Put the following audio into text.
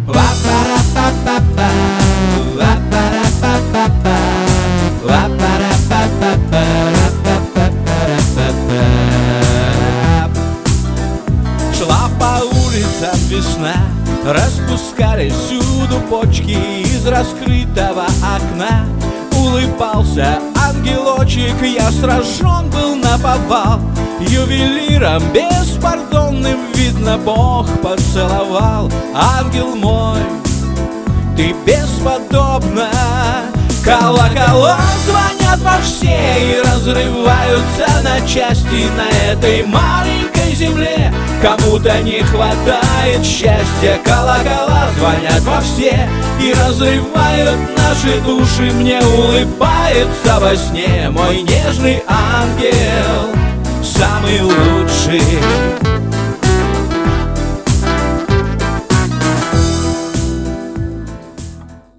Ва-па-ра-па-па-па, ва-па-ра-па-па-па, ва-па-ра-па-па-па-ра-па-па-па-ра-па-па. Шла по улицам весна, распускались всюду почки. Из раскрытого окна улыбался ангелочек. Я сражен был наповал, ювелиром беспардонным, видно, Бог поцеловал. Ангел мой, ты бесподобна. Колокола звонят во все и разрываются на части. На этой маленькой земле кому-то не хватает счастья. Колокола звонят во все и разрывают наши души. Мне улыбается во сне мой нежный ангел, самый лучший.